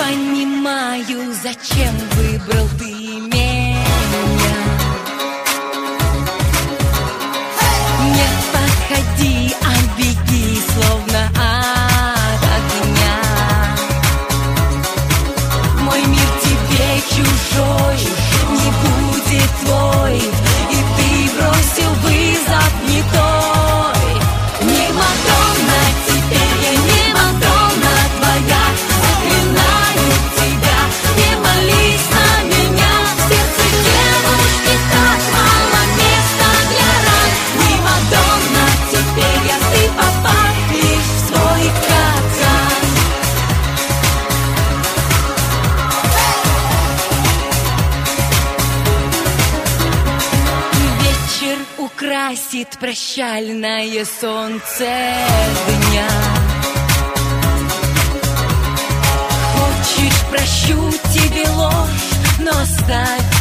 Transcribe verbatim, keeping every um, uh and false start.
понимаю, зачем выбрал ты меня. Не подходи, а беги, словно от огня. Мой мир тебе чужой, не будет твой, и ты бросил вызов не той. Не Мадонна, теперь я не Мадонна твоя. Заклинаю тебя, не молись на меня. В сердце девушки так мало места для ран. Не Мадонна, теперь я, ты попал лишь в свой капкан. Вечер украсит прощальное солнце дня. Хочешь, прощу тебе ложь, но оставь